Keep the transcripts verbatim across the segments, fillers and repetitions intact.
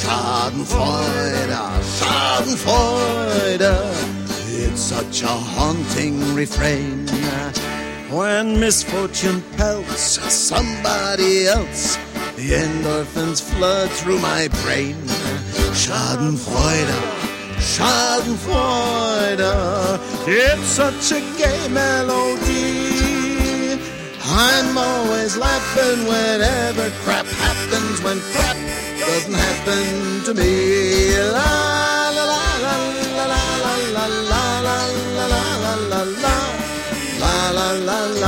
Schadenfreude, Schadenfreude. It's such a haunting refrain. When misfortune pelts somebody else, the endorphins flood through my brain. Schadenfreude, Schadenfreude. It's such a gay melody. I'm always laughing whenever crap happens, when crap doesn't happen to me. La la la la la la la la la la la la la la la la.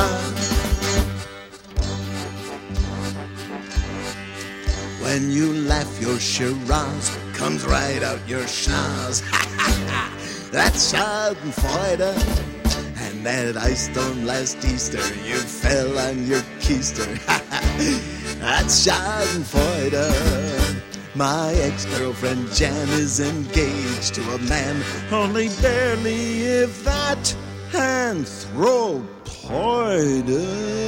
When you laugh, your Shiraz comes right out your schnoz. That's Schadenfreude. And that ice storm last Easter, you fell on your keister. That's Schadenfreude. My ex-girlfriend Jan is engaged to a man, only barely, if that, anthropoid.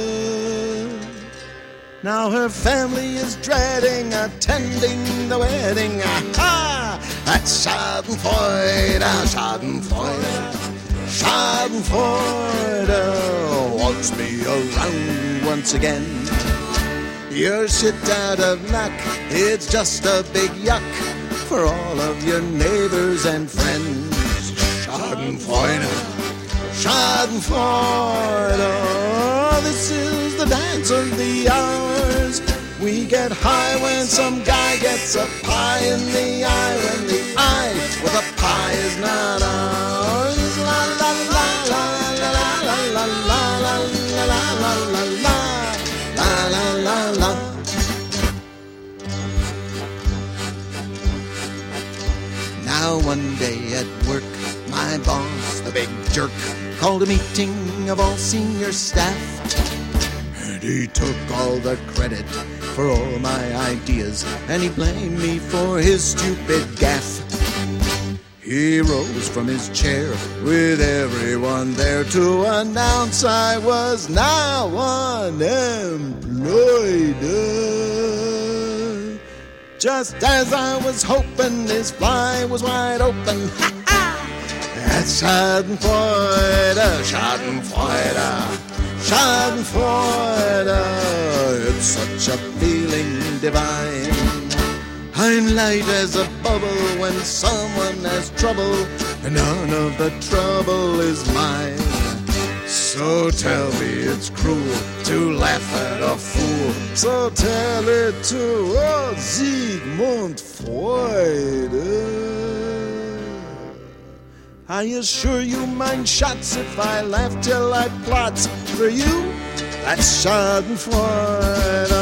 Now her family is dreading attending the wedding. Aha! That's Schadenfreude, Schadenfreude. Schadenfreude walks me around once again. You're shit out of luck, it's just a big yuck for all of your neighbors and friends. Schadenfreude, Schadenfreude. This is the dance of the hours. We get high when some guy gets a pie in the eye, when the eye with a pie is not ours. La la la la la la la la la la la la la la la la. Now one day at work, my boss, the big jerk, called a meeting of all senior staff. And he took all the credit for all my ideas, and he blamed me for his stupid gaffe. He rose from his chair with everyone there to announce I was now unemployed. Just as I was hoping, his fly was wide open. That's Schadenfreude, Schadenfreude, Schadenfreude. It's such a feeling divine. I'm light as a bubble when someone has trouble, and none of the trouble is mine. So tell me it's cruel to laugh at a fool. So tell it to oh, Sigmund Freud. I assure you mine shots if I laugh till I plots for you. That's Schadenfreude.